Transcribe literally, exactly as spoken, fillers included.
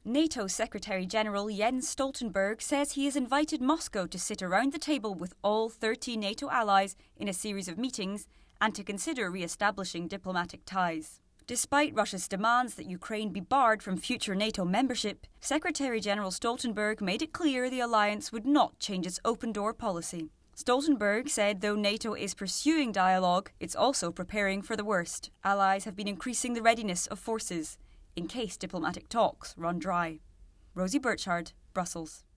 NATO Secretary-General Jens Stoltenberg says he has invited Moscow to sit around the table with all thirty NATO allies in a series of meetings and to consider re-establishing diplomatic ties. Despite Russia's demands that Ukraine be barred from future NATO membership, Secretary-General Stoltenberg made it clear the alliance would not change its open-door policy. Stoltenberg said though NATO is pursuing dialogue, it's also preparing for the worst. Allies have been increasing the readiness of forces in case diplomatic talks run dry. Rosie Burchard, Brussels.